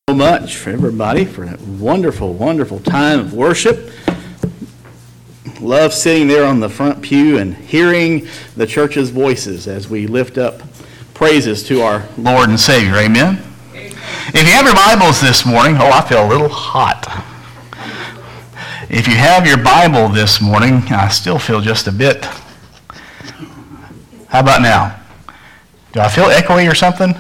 So much for everybody for that wonderful, wonderful time of worship. Love sitting there on the front pew and hearing the church's voices as we lift up praises to our Lord and Savior. Amen? If you have your Bibles this morning, I feel a little hot. If you have your Bible this morning, I still feel just a bit. How about now? Do I feel echoey or something?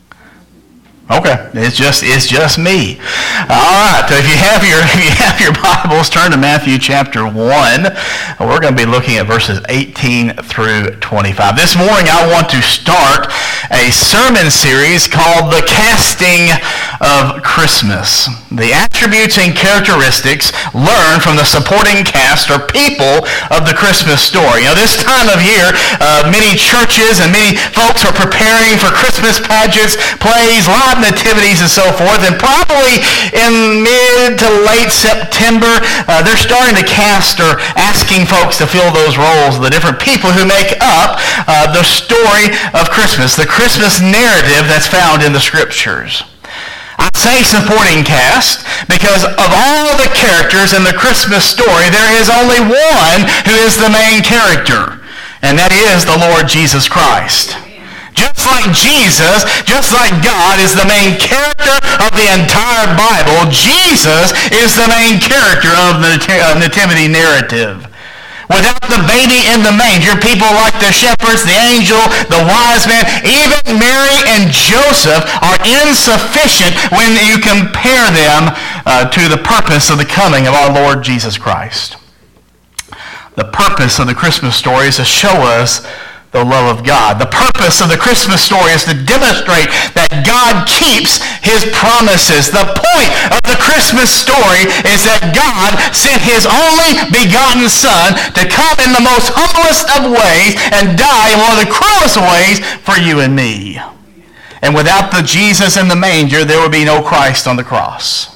Okay, it's just me. All right, so if you have your Bibles, turn to Matthew chapter 1. We're going to be looking at verses 18 through 25. This morning I want to start a sermon series called The Casting of Christmas. The attributes and characteristics learned from the supporting cast or people of the Christmas story. You know, this time of year, many churches and many folks are preparing for Christmas pageants, plays, live nativities, and so forth. And probably in mid to late September, they're starting to cast or asking folks to fill those roles, the different people who make up the story of Christmas, the Christmas narrative that's found in the Scriptures. I say supporting cast because of all the characters in the Christmas story, there is only one who is the main character, and that is the Lord Jesus Christ. Just like Jesus, just like God is the main character of the entire Bible, Jesus is the main character of the nativity narrative. Without the baby in the manger, people like the shepherds, the angel, the wise men, even Mary and Joseph are insufficient when you compare them to the purpose of the coming of our Lord Jesus Christ. The purpose of the Christmas story is to show us the love of God. The purpose of the Christmas story is to demonstrate that God keeps his promises. The point of the Christmas story is that God sent his only begotten Son to come in the most humblest of ways and die in one of the cruelest ways for you and me. And without the Jesus in the manger, there would be no Christ on the cross.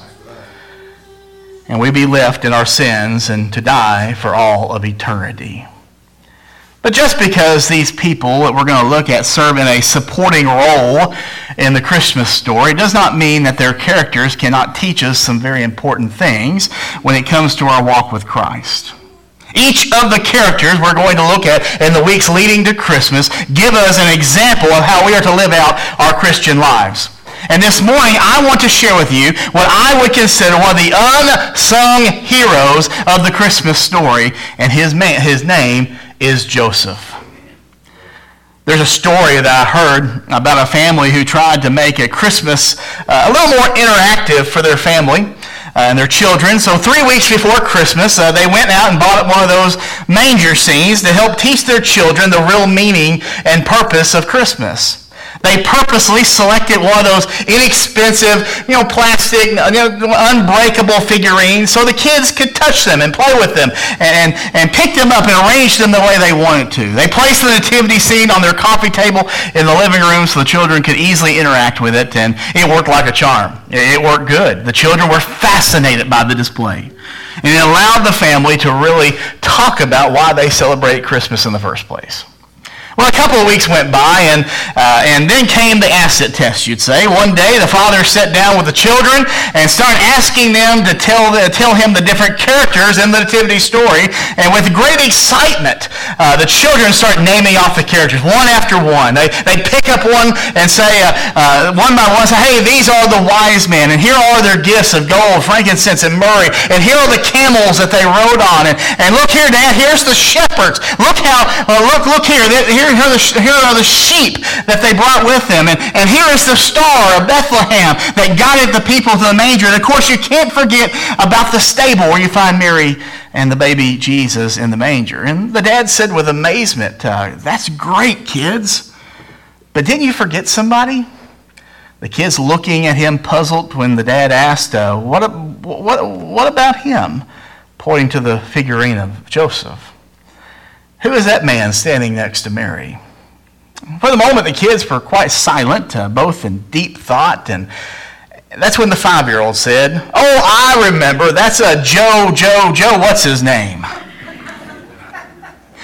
And we'd be left in our sins and to die for all of eternity. But just because these people that we're going to look at serve in a supporting role in the Christmas story does not mean that their characters cannot teach us some very important things when it comes to our walk with Christ. Each of the characters we're going to look at in the weeks leading to Christmas give us an example of how we are to live out our Christian lives. And this morning, I want to share with you what I would consider one of the unsung heroes of the Christmas story, and his name is Joseph. There's a story that I heard about a family who tried to make a Christmas a little more interactive for their family and their children. So 3 weeks before Christmas, they went out and bought one of those manger scenes to help teach their children the real meaning and purpose of Christmas. They purposely selected one of those inexpensive, plastic, unbreakable figurines so the kids could touch them and play with them and pick them up and arrange them the way they wanted to. They placed the nativity scene on their coffee table in the living room so the children could easily interact with it, and it worked like a charm. It worked good. The children were fascinated by the display. And it allowed the family to really talk about why they celebrate Christmas in the first place. Well, a couple of weeks went by, and then came the acid test, you'd say. One day, the father sat down with the children and started asking them to tell him the different characters in the nativity story. And with great excitement, the children start naming off the characters, one after one. They pick up one and say, one by one, say, hey, these are the wise men, and here are their gifts of gold, frankincense, and myrrh, and here are the camels that they rode on, and look here, Dad, here's the shepherds. Look how, look here, here are the sheep that they brought with them. And here is the star of Bethlehem that guided the people to the manger. And of course, you can't forget about the stable where you find Mary and the baby Jesus in the manger. And the dad said with amazement, that's great, kids. But didn't you forget somebody? The kids looking at him puzzled when the dad asked, what about him? Pointing to the figurine of Joseph. Who is that man standing next to Mary? For the moment, the kids were quite silent, both in deep thought, and that's when the 5-year-old said, oh, I remember, that's Joe, what's his name?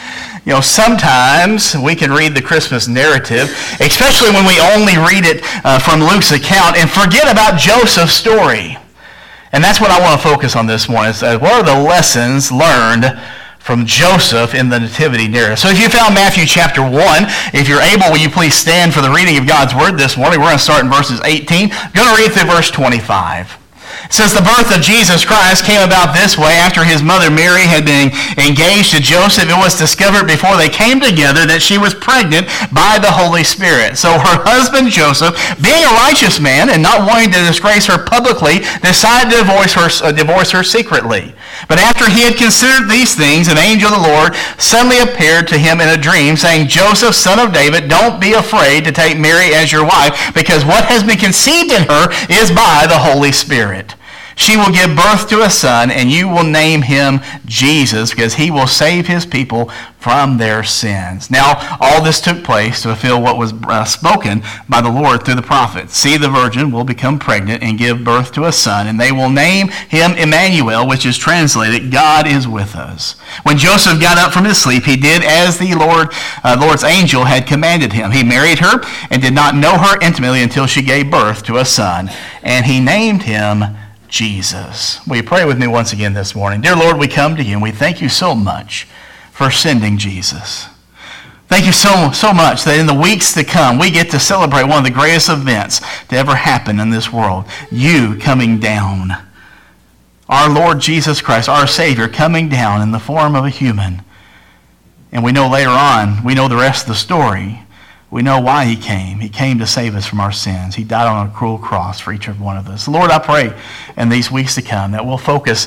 Sometimes we can read the Christmas narrative, especially when we only read it from Luke's account, and forget about Joseph's story. And that's what I want to focus on this morning. What are the lessons learned from Joseph in the Nativity narrative? So if you found Matthew chapter 1, if you're able, will you please stand for the reading of God's Word this morning? We're going to start in verses 18. I'm going to read through verse 25. It says, the birth of Jesus Christ came about this way. After his mother Mary had been engaged to Joseph, it was discovered before they came together that she was pregnant by the Holy Spirit. So her husband Joseph, being a righteous man and not wanting to disgrace her publicly, decided to divorce her secretly. But after he had considered these things, an angel of the Lord suddenly appeared to him in a dream, saying, Joseph, son of David, don't be afraid to take Mary as your wife, because what has been conceived in her is by the Holy Spirit. She will give birth to a son, and you will name him Jesus, because he will save his people from their sins. Now, all this took place to fulfill what was spoken by the Lord through the prophet. See, the virgin will become pregnant and give birth to a son, and they will name him Emmanuel, which is translated, God is with us. When Joseph got up from his sleep, he did as the Lord's angel had commanded him. He married her and did not know her intimately until she gave birth to a son, and he named him Jesus. Will you pray with me once again this morning? Dear Lord, we come to you and we thank you so much for sending Jesus. Thank you so much that in the weeks to come, we get to celebrate one of the greatest events to ever happen in this world. You coming down. Our Lord Jesus Christ, our Savior, coming down in the form of a human. And we know later on, we know the rest of the story. We know why he came. He came to save us from our sins. He died on a cruel cross for each one of us. Lord, I pray in these weeks to come that we'll focus,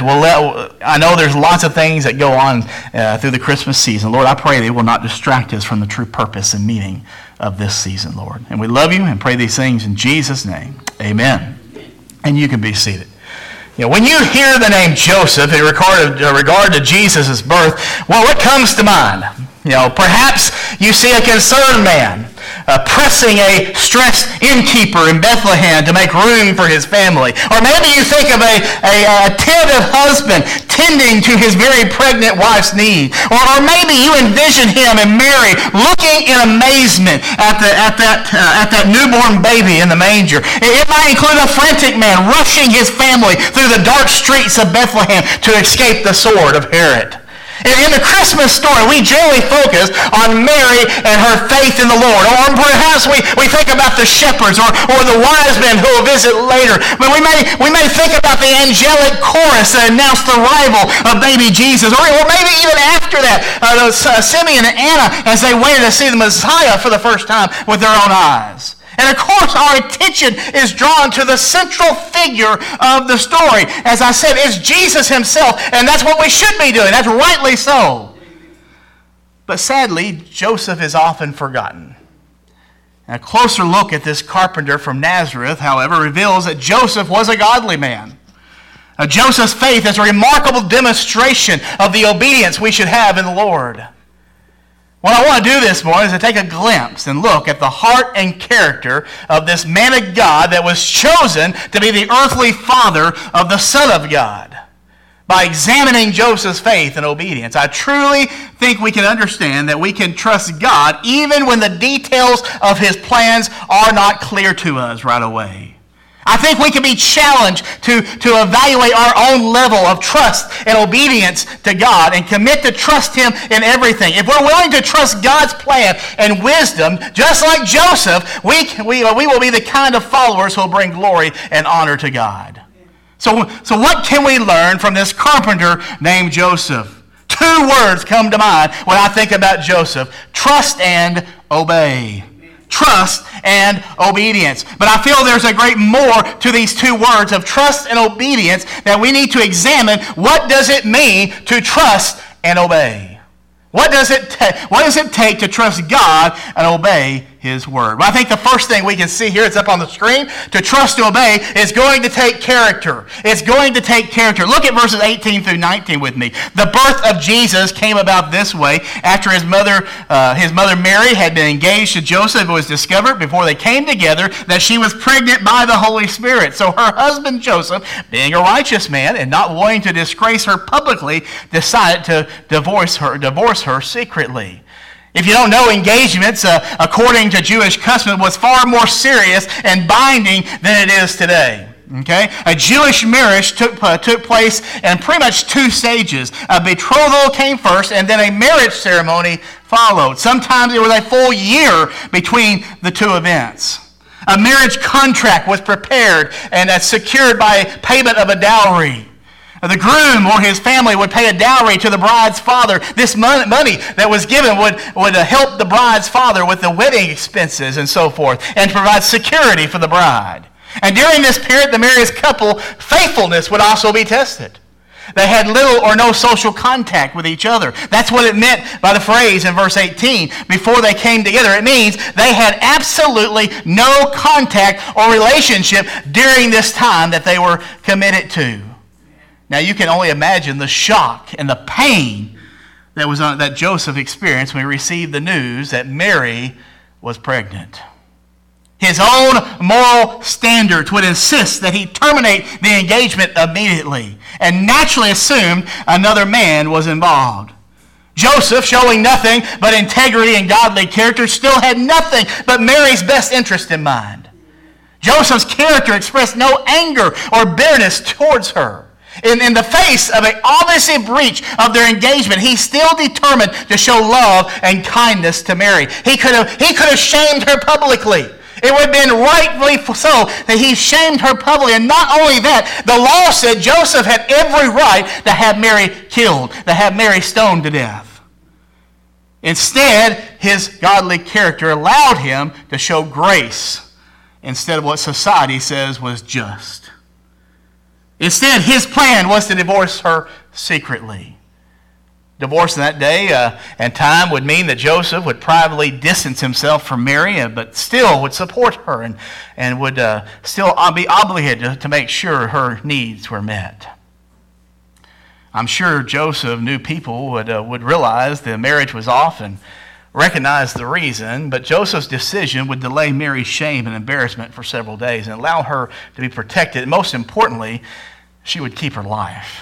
I know there's lots of things that go on through the Christmas season. Lord, I pray they will not distract us from the true purpose and meaning of this season, Lord. And we love you and pray these things in Jesus' name. Amen. And you can be seated. When you hear the name Joseph in regard to Jesus' birth, well, what comes to mind? Perhaps you see a concerned man pressing a stressed innkeeper in Bethlehem to make room for his family. Or maybe you think of a attentive husband tending to his very pregnant wife's need. Or maybe you envision him and Mary looking in amazement at that newborn baby in the manger. It might include a frantic man rushing his family through the dark streets of Bethlehem to escape the sword of Herod. In the Christmas story, we generally focus on Mary and her faith in the Lord. Or perhaps we think about the shepherds or the wise men who will visit later. But we may think about the angelic chorus that announced the arrival of baby Jesus. Or maybe even after that, Simeon and Anna as they waited to see the Messiah for the first time with their own eyes. And of course, our attention is drawn to the central figure of the story. As I said, it's Jesus himself, and that's what we should be doing. That's rightly so. But sadly, Joseph is often forgotten. And a closer look at this carpenter from Nazareth, however, reveals that Joseph was a godly man. Joseph's faith is a remarkable demonstration of the obedience we should have in the Lord. What I want to do this morning is to take a glimpse and look at the heart and character of this man of God that was chosen to be the earthly father of the Son of God. By examining Joseph's faith and obedience, I truly think we can understand that we can trust God even when the details of his plans are not clear to us right away. I think we can be challenged to evaluate our own level of trust and obedience to God and commit to trust him in everything. If we're willing to trust God's plan and wisdom, just like Joseph, we will be the kind of followers who will bring glory and honor to God. So what can we learn from this carpenter named Joseph? Two words come to mind when I think about Joseph: trust and obey. Trust and obedience. But I feel there's a great more to these two words of trust and obedience that we need to examine. What does it mean to trust and obey? What does it take to trust God and obey his word. Well, I think the first thing we can see here, it's up on the screen, to trust and obey is going to take character. It's going to take character. Look at verses 18 through 19 with me. The birth of Jesus came about this way. After his mother Mary had been engaged to Joseph, it was discovered before they came together that she was pregnant by the Holy Spirit. So her husband Joseph, being a righteous man and not wanting to disgrace her publicly, decided to divorce her secretly. If you don't know, engagements, according to Jewish custom, was far more serious and binding than it is today. Okay? A Jewish marriage took place in pretty much two stages. A betrothal came first, and then a marriage ceremony followed. Sometimes it was a full year between the two events. A marriage contract was prepared and secured by payment of a dowry. The groom or his family would pay a dowry to the bride's father. This money that was given would help the bride's father with the wedding expenses and so forth, and provide security for the bride. And during this period, the married couple faithfulness would also be tested. They had little or no social contact with each other. That's what it meant by the phrase in verse 18. Before they came together, it means they had absolutely no contact or relationship during this time that they were committed to. Now you can only imagine the shock and the pain that Joseph experienced when he received the news that Mary was pregnant. His own moral standards would insist that he terminate the engagement immediately, and naturally assumed another man was involved. Joseph, showing nothing but integrity and godly character, still had nothing but Mary's best interest in mind. Joseph's character expressed no anger or bitterness towards her. In the face of an obvious breach of their engagement, he's still determined to show love and kindness to Mary. He could have shamed her publicly. It would have been rightfully so that he shamed her publicly. And not only that, the law said Joseph had every right to have Mary killed, to have Mary stoned to death. Instead, his godly character allowed him to show grace instead of what society says was just. Instead, his plan was to divorce her secretly. Divorce in that day and time would mean that Joseph would privately distance himself from Mary, but still would support her and would still be obligated to make sure her needs were met. I'm sure Joseph knew people would realize the marriage was off and recognize the reason, but Joseph's decision would delay Mary's shame and embarrassment for several days and allow her to be protected. And most importantly, she would keep her life.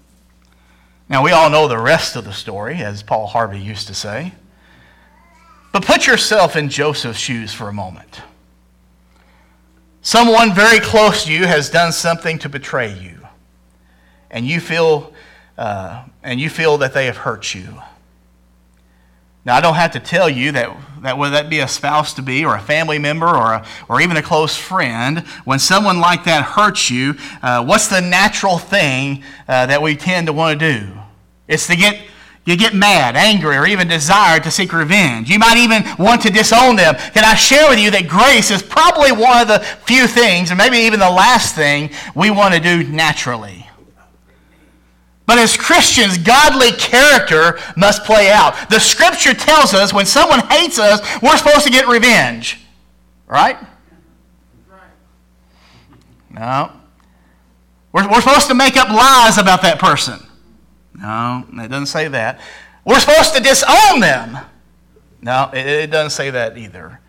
Now, we all know the rest of the story, as Paul Harvey used to say. But put yourself in Joseph's shoes for a moment. Someone very close to you has done something to betray you, and you feel that they have hurt you. Now, I don't have to tell you that whether that be a spouse-to-be or a family member or even a close friend, when someone like that hurts you, what's the natural thing that we tend to want to do? It's to get mad, angry, or even desire to seek revenge. You might even want to disown them. Can I share with you that grace is probably one of the few things, or maybe even the last thing, we want to do naturally. But as Christians, godly character must play out. The Scripture tells us when someone hates us, we're supposed to get revenge. Right? No. We're supposed to make up lies about that person. No, it doesn't say that. We're supposed to disown them. No, it doesn't say that either.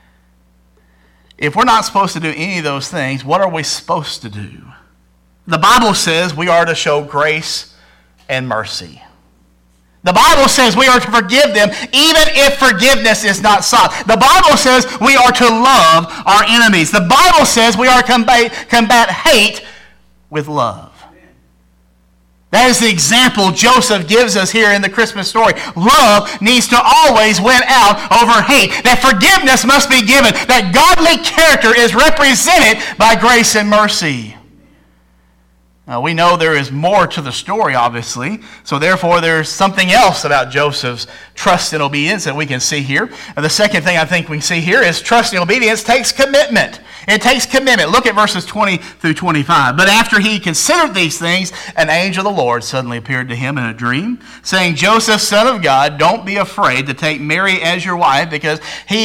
If we're not supposed to do any of those things, what are we supposed to do? The Bible says we are to show grace and mercy. The Bible says we are to forgive them even if forgiveness is not sought. The Bible says we are to love our enemies. The Bible says we are to combat hate with love. That is the example Joseph gives us here in the Christmas story. Love needs to always win out over hate. That forgiveness must be given. That godly character is represented by grace and mercy. We know there is more to the story, obviously. So therefore, there's something else about Joseph's trust and obedience that we can see here. The second thing I think we can see here is trust and obedience takes commitment. It takes commitment. Look at verses 20 through 25. But after he considered these things, an angel of the Lord suddenly appeared to him in a dream, saying, Joseph, son of God, don't be afraid to take Mary as your wife, because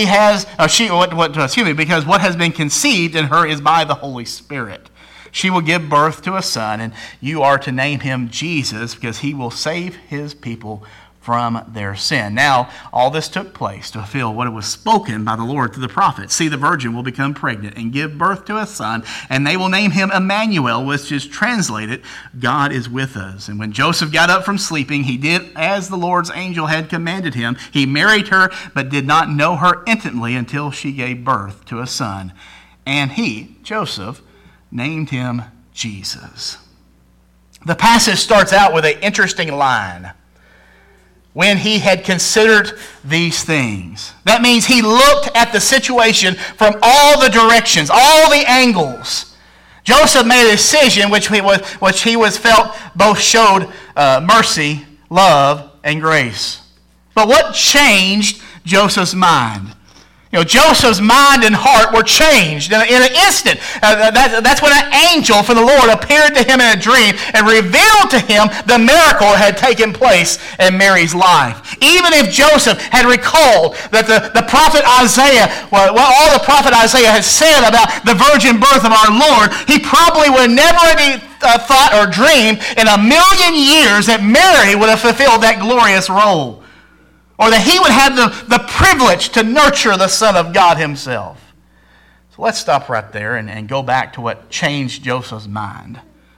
because what has been conceived in her is by the Holy Spirit. She will give birth to a son, and you are to name him Jesus, because he will save his people from their sin. Now, all this took place to fulfill what was spoken by the Lord through the prophet. See, the virgin will become pregnant and give birth to a son, and they will name him Emmanuel, which is translated, God is with us. And when Joseph got up from sleeping, he did as the Lord's angel had commanded him. He married her, but did not know her intimately until she gave birth to a son. And he, Joseph, named him Jesus. The passage starts out with an interesting line. When he had considered these things. That means he looked at the situation from all the directions, all the angles. Joseph made a decision which he was felt both showed mercy, love, and grace. But what changed Joseph's mind? Joseph's mind and heart were changed in an instant. That's when an angel from the Lord appeared to him in a dream and revealed to him the miracle that had taken place in Mary's life. Even if Joseph had recalled that the prophet Isaiah, all the prophet Isaiah had said about the virgin birth of our Lord, he probably would never have thought or dreamed in a million years that Mary would have fulfilled that glorious role. Or that he would have the privilege to nurture the Son of God himself. So let's stop right there and go back to what changed Joseph's mind.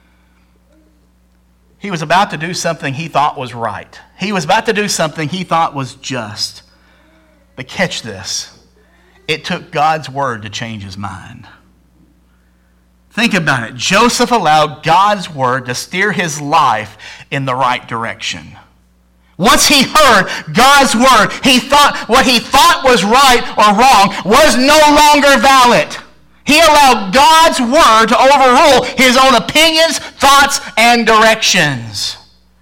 He was about to do something he thought was right. He was about to do something he thought was just. But catch this. It took God's word to change his mind. Think about it. Joseph allowed God's word to steer his life in the right direction. Once he heard God's word, he thought what he thought was right or wrong was no longer valid. He allowed God's word to overrule his own opinions, thoughts, and directions.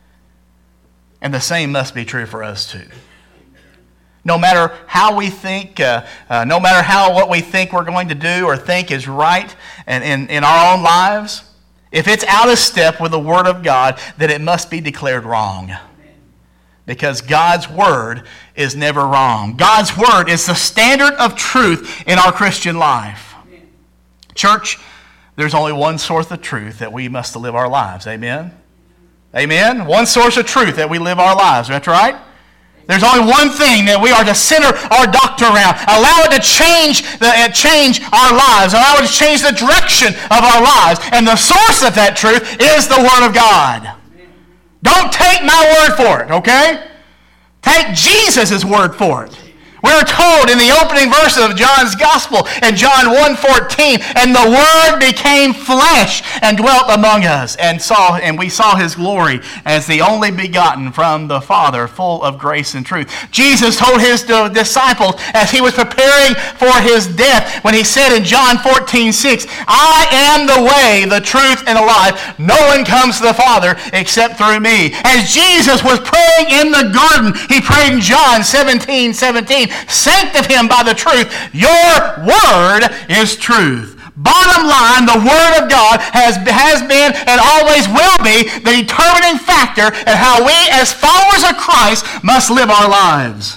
And the same must be true for us too. No matter how we think, no matter what we think we're going to do or think is right in our own lives, if it's out of step with the word of God, then it must be declared wrong. Because God's word is never wrong. God's word is the standard of truth in our Christian life. Church, there's only one source of truth that we must live our lives. Amen? Amen? One source of truth that we live our lives. That's right? There's only one thing that we are to center our doctrine around. Allow it to change our lives. Allow it to change the direction of our lives. And the source of that truth is the Word of God. Don't take my word for it, okay? Take Jesus' word for it. We're told in the opening verse of John's Gospel in John 1:14, and the Word became flesh and dwelt among us, and we saw His glory as the only begotten from the Father, full of grace and truth. Jesus told His disciples as He was preparing for His death, when He said in John 14:6, I am the way, the truth, and the life. No one comes to the Father except through me. As Jesus was praying in the garden, He prayed in John 17:17, sanctify him by the truth. Your word is truth. Bottom line, the word of God has been and always will be the determining factor in how we as followers of Christ must live our lives.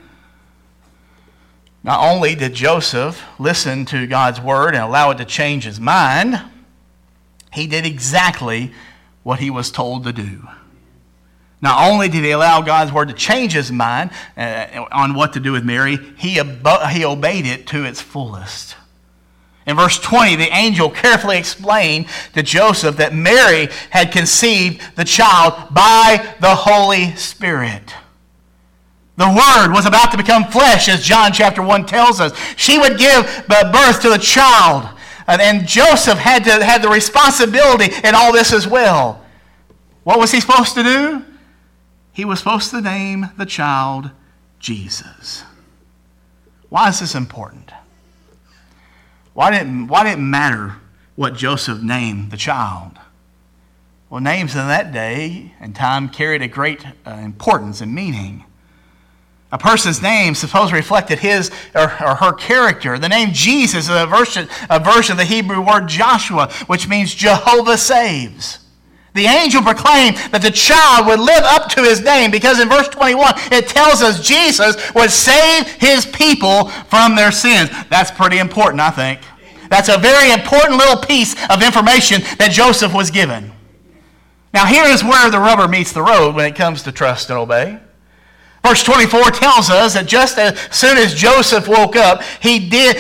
Not only did Joseph listen to God's word and allow it to change his mind, he did exactly what he was told to do. Not only did he allow God's word to change his mind on what to do with Mary, he obeyed it to its fullest. In verse 20, the angel carefully explained to Joseph that Mary had conceived the child by the Holy Spirit. The Word was about to become flesh, as John chapter 1 tells us. She would give birth to the child. And Joseph had the responsibility in all this as well. What was he supposed to do? He was supposed to name the child Jesus. Why is this important? Why didn't it matter what Joseph named the child? Well, names in that day and time carried a great importance and meaning. A person's name supposedly reflected his or her character. The name Jesus is a version of the Hebrew word Joshua, which means Jehovah saves. The angel proclaimed that the child would live up to his name because in verse 21 it tells us Jesus would save his people from their sins. That's pretty important, I think. That's a very important little piece of information that Joseph was given. Now here is where the rubber meets the road when it comes to trust and obey. Verse 24 tells us that just as soon as Joseph woke up, did he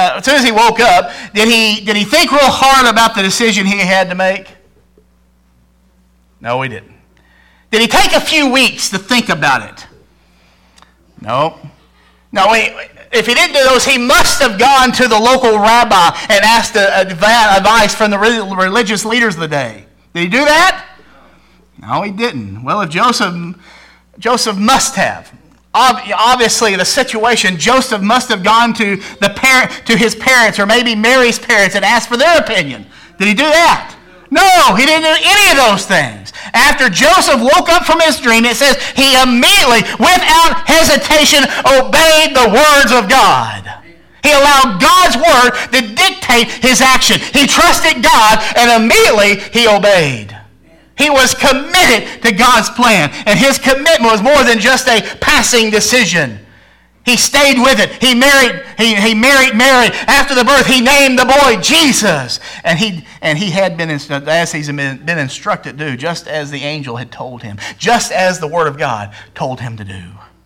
think real hard about the decision he had to make? No, he didn't. Did he take a few weeks to think about it? No. If he didn't do those, he must have gone to the local rabbi and asked advice from the religious leaders of the day. Did he do that? No, he didn't. Well, if Joseph must have. Obviously, the situation, Joseph must have gone to his parents or maybe Mary's parents and asked for their opinion. Did he do that? No, he didn't do any of those things. After Joseph woke up from his dream, it says he immediately, without hesitation, obeyed the words of God. He allowed God's word to dictate his action. He trusted God and immediately he obeyed. He was committed to God's plan, and his commitment was more than just a passing decision. He stayed with it. He married Mary. After the birth, he named the boy Jesus. And he had been, as he's been instructed to do, just as the angel had told him, just as the word of God told him to do.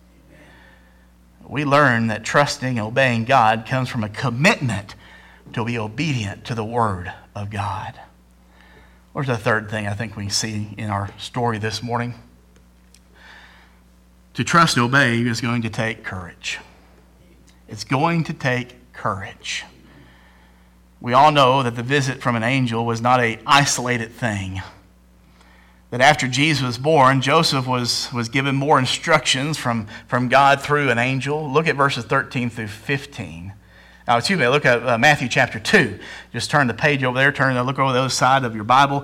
We learn that trusting and obeying God comes from a commitment to be obedient to the word of God. Where's the third thing I think we see in our story this morning? To trust and obey is going to take courage. It's going to take courage. We all know that the visit from an angel was not an isolated thing. That after Jesus was born, Joseph was given more instructions from God through an angel. Look at verses 13 through 15. Look at Matthew chapter 2. Just turn the page over there. Look over the other side of your Bible.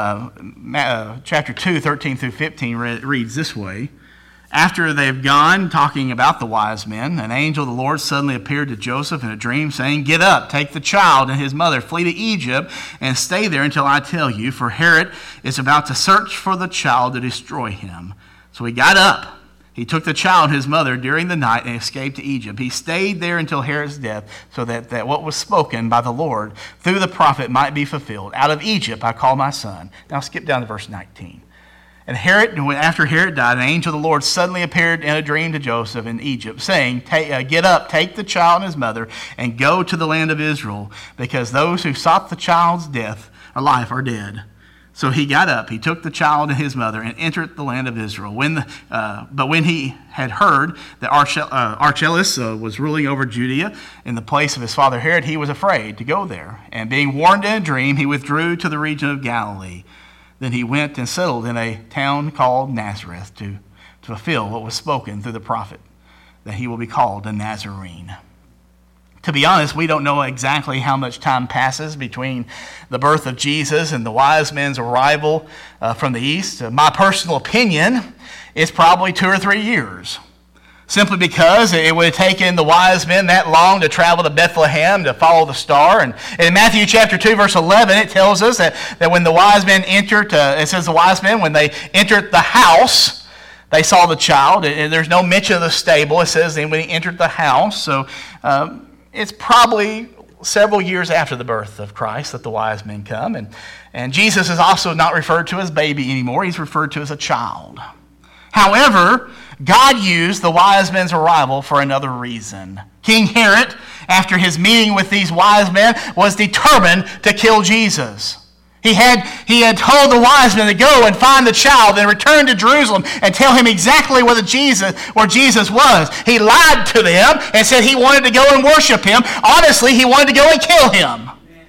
Chapter 2, 13 through 15 reads this way. After they've gone talking about the wise men, an angel of the Lord suddenly appeared to Joseph in a dream, saying, "Get up, take the child and his mother, flee to Egypt, and stay there until I tell you, for Herod is about to search for the child to destroy him." So he got up. He took the child and his mother during the night and escaped to Egypt. He stayed there until Herod's death, so that what was spoken by the Lord through the prophet might be fulfilled. Out of Egypt I call my son. Now skip down to verse 19. And after Herod died, an angel of the Lord suddenly appeared in a dream to Joseph in Egypt, saying, "Get up, take the child and his mother, and go to the land of Israel, because those who sought the child's life are dead." So he got up, he took the child and his mother, and entered the land of Israel. But when he had heard that Archelaus was ruling over Judea in the place of his father Herod, he was afraid to go there. And being warned in a dream, he withdrew to the region of Galilee. Then he went and settled in a town called Nazareth to fulfill what was spoken through the prophet, that he will be called a Nazarene. To be honest, we don't know exactly how much time passes between the birth of Jesus and the wise men's arrival from the east. My personal opinion is probably 2 or 3 years. Simply because it would have taken the wise men that long to travel to Bethlehem to follow the star. And in Matthew chapter 2, verse 11, it tells us that when the wise men entered, it says the wise men, when they entered the house, they saw the child. And there's no mention of the stable. It says when he entered the house. So it's probably several years after the birth of Christ that the wise men come. And Jesus is also not referred to as baby anymore. He's referred to as a child. However, God used the wise men's arrival for another reason. King Herod, after his meeting with these wise men, was determined to kill Jesus. He had told the wise men to go and find the child and return to Jerusalem and tell him exactly where Jesus was. He lied to them and said he wanted to go and worship him. Honestly, he wanted to go and kill him.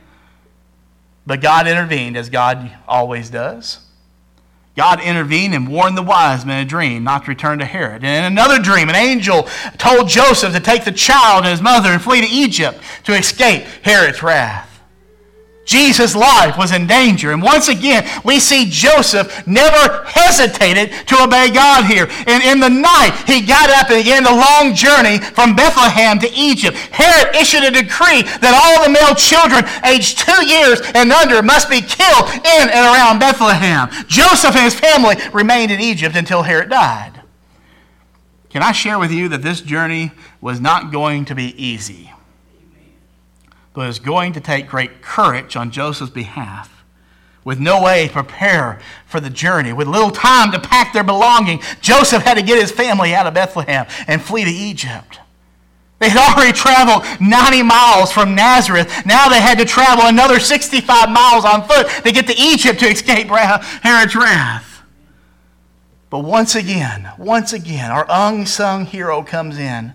But God intervened, as God always does. God intervened and warned the wise men in a dream not to return to Herod. And in another dream, an angel told Joseph to take the child and his mother and flee to Egypt to escape Herod's wrath. Jesus' life was in danger. And once again, we see Joseph never hesitated to obey God here. And in the night, he got up and began the long journey from Bethlehem to Egypt. Herod issued a decree that all the male children aged 2 years and under must be killed in and around Bethlehem. Joseph and his family remained in Egypt until Herod died. Can I share with you that this journey was not going to be easy? But it was going to take great courage on Joseph's behalf. With no way to prepare for the journey, with little time to pack their belongings, Joseph had to get his family out of Bethlehem and flee to Egypt. They had already traveled 90 miles from Nazareth. Now they had to travel another 65 miles on foot to get to Egypt to escape Herod's wrath. But once again, our unsung hero comes in.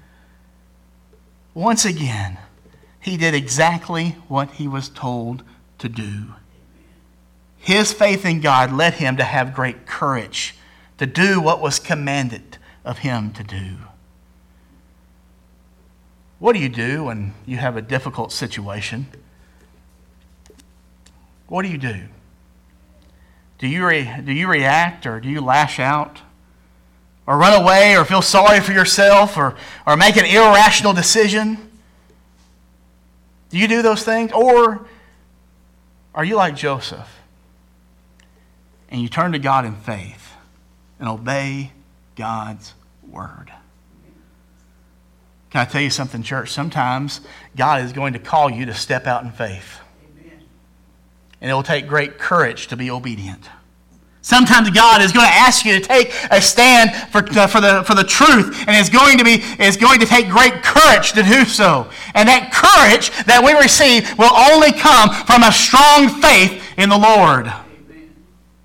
Once again, he did exactly what he was told to do. His faith in God led him to have great courage to do what was commanded of him to do. What do you do when you have a difficult situation? What do you do? Do you react, or do you lash out? Or run away, or feel sorry for yourself, or make an irrational decision? Do you do those things? Or are you like Joseph and you turn to God in faith and obey God's word? Can I tell you something, church? Sometimes God is going to call you to step out in faith. Amen. And it will take great courage to be obedient. Sometimes God is going to ask you to take a stand for the truth, and it's going to take great courage to do so. And that courage that we receive will only come from a strong faith in the Lord. Amen.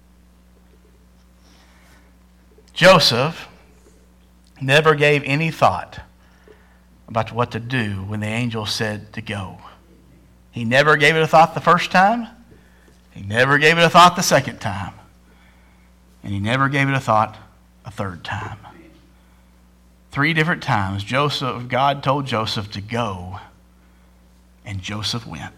Joseph never gave any thought about what to do when the angel said to go. He never gave it a thought the first time. He never gave it a thought the second time. And he never gave it a thought a third time. 3 different times, God told Joseph to go, and Joseph went.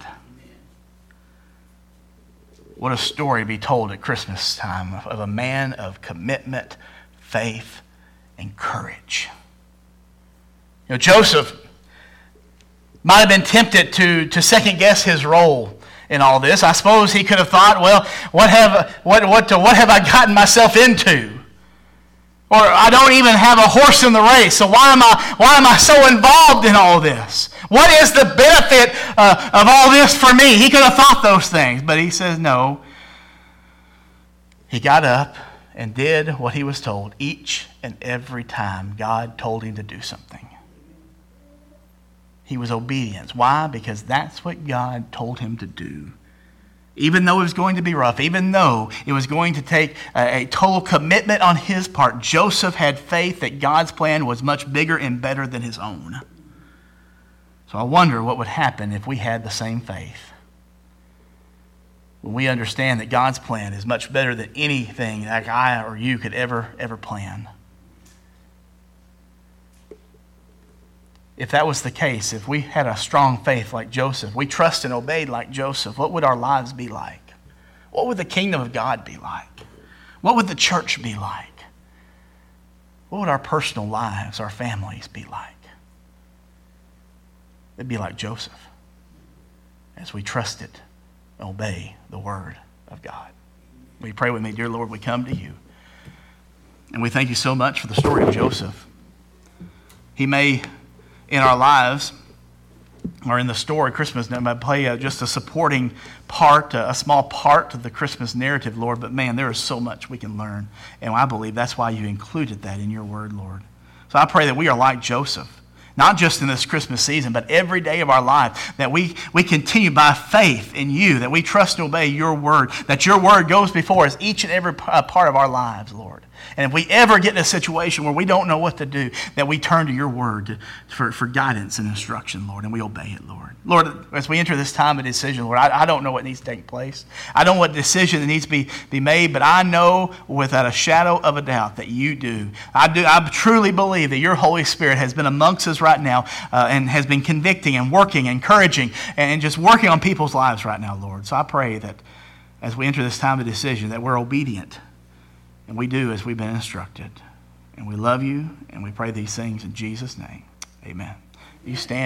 What a story to be told at Christmas time of a man of commitment, faith, and courage. You know, Joseph might have been tempted to second guess his role in all this. I suppose he could have thought, well, what have I gotten myself into? Or I don't even have a horse in the race, so why am I so involved in all this? What is the benefit of all this for me? He could have thought those things, but he says no. He got up and did what he was told each and every time God told him to do something. He was obedient. Why? Because that's what God told him to do. Even though it was going to be rough, even though it was going to take a total commitment on his part, Joseph had faith that God's plan was much bigger and better than his own. So I wonder what would happen if we had the same faith. When we understand that God's plan is much better than anything that I or you could ever plan. If that was the case, if we had a strong faith like Joseph, we trusted and obeyed like Joseph, what would our lives be like? What would the kingdom of God be like? What would the church be like? What would our personal lives, our families be like? It'd be like Joseph as we trusted and obey the word of God. Will you pray with me? Dear Lord, we come to you. And we thank you so much for the story of Joseph. He may, in our lives, or in the story, Christmas, might play just a supporting part, a small part of the Christmas narrative, Lord. But man, there is so much we can learn. And I believe that's why you included that in your word, Lord. So I pray that we are like Joseph. Not just in this Christmas season, but every day of our life, that we continue by faith in you, that we trust and obey your word, that your word goes before us each and every part of our lives, Lord. And if we ever get in a situation where we don't know what to do, that we turn to your word for guidance and instruction, Lord, and we obey it, Lord. Lord, as we enter this time of decision, Lord, I don't know what needs to take place. I don't know what decision that needs to be made, but I know without a shadow of a doubt that you do. I truly believe that your Holy Spirit has been amongst us right now and has been convicting and working, encouraging, and just working on people's lives right now, Lord. So I pray that as we enter this time of decision, that we're obedient. And we do as we've been instructed. And we love you, and we pray these things in Jesus' name. Amen. You stand.